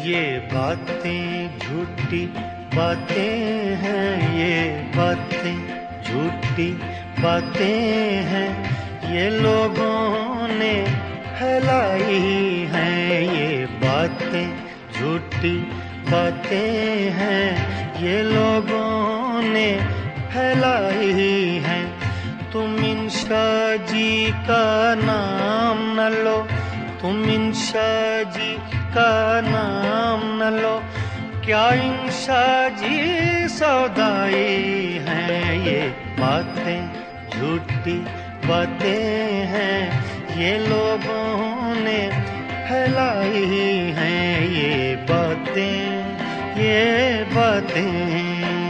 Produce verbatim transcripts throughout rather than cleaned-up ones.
ये बातें झूठी बातें हैं, ये बातें झूठी बातें हैं, ये लोगों ने फैलाई हैं। ये बातें झूठी बातें हैं, ये लोगों ने फैलाई हैं। तुम इंशा जी का नाम न लो, तुम इंशा जी का नाम न लो, क्या इंशा जी सौदाई हैं। ये बातें झूठी बातें हैं, ये लोगों ने फैलाई हैं। ये बातें ये बातें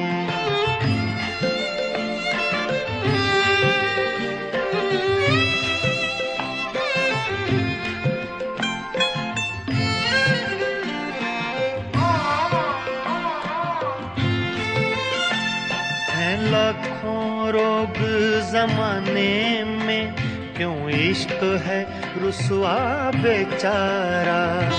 लाखों रोग जमाने में, क्यों इश्क है रुसवा बेचारा।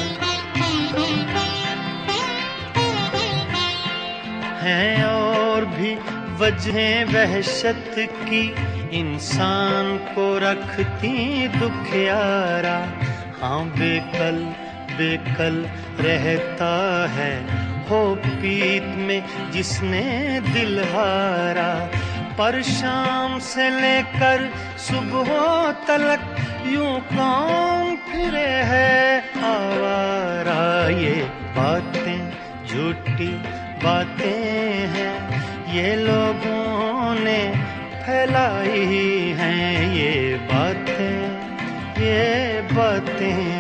हैं और भी वजहें वहशत की, इंसान को रखती दुखियारा। हाँ बेकल बेकल रहता है हो पीत में जिसने दिल हारा। पर शाम से लेकर सुबह तलक यूं कौन फिरे है आवारा। ये बातें झूठी बातें हैं, ये लोगों ने फैलाई हैं। ये बातें ये बातें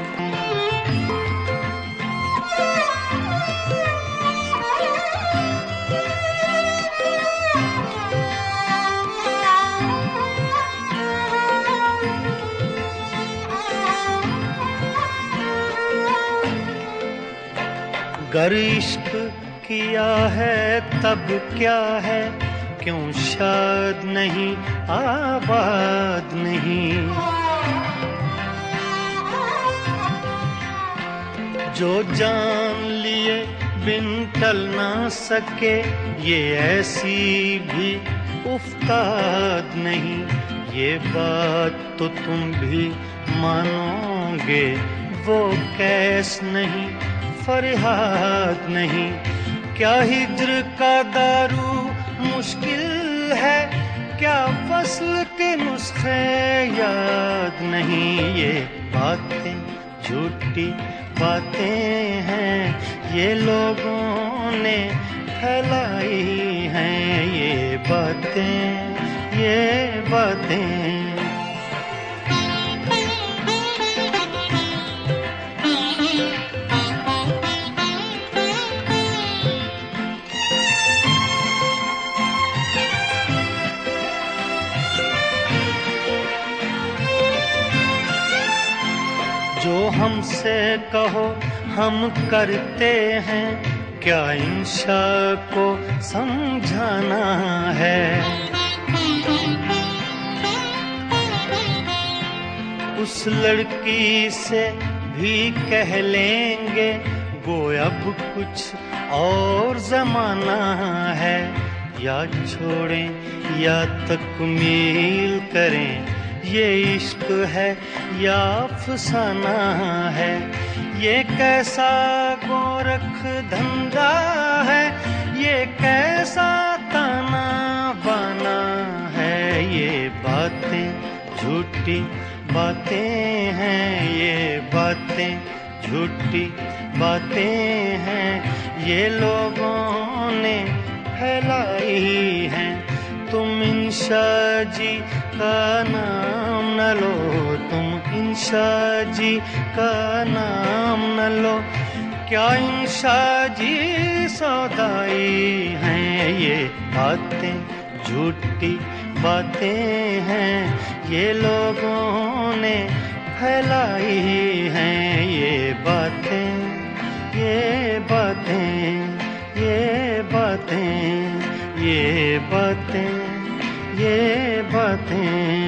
गर इश्क किया है तब क्या है, क्यों शाद नहीं आबाद नहीं। जो जान लिए बिन टल ना सके, ये ऐसी भी उफ्ताद नहीं। ये बात तो तुम भी मानोगे, वो कैस नहीं फरियाद नहीं। क्या हिज्र का दारू मुश्किल है, क्या वस्ल के नुस्खे याद नहीं। ये बातें झूठी बातें हैं, ये लोगों ने फैलाई हैं। ये बातें ये बातें जो हमसे कहो हम करते हैं, क्या इंशा को समझाना है। उस लड़की से भी कह लेंगे, गो अब कुछ और जमाना है। या छोड़ें या तकमील करें, ये इश्क है या अफसाना है। ये कैसा गोरख धंधा है, ये कैसा ताना बाना है। ये बातें झूठी बातें हैं, ये बातें झूठी बातें हैं, ये लोगों ने फैलाई हैं। तुम इंशा जी का नाम न लो, तुम इंशा जी का नाम न लो, क्या इंशा जी सौदाई हैं। ये बातें झूठी बातें हैं, ये लोगों ने फैलाई हैं। ये बातें ये बातें ये बातें ये बातें ये बातें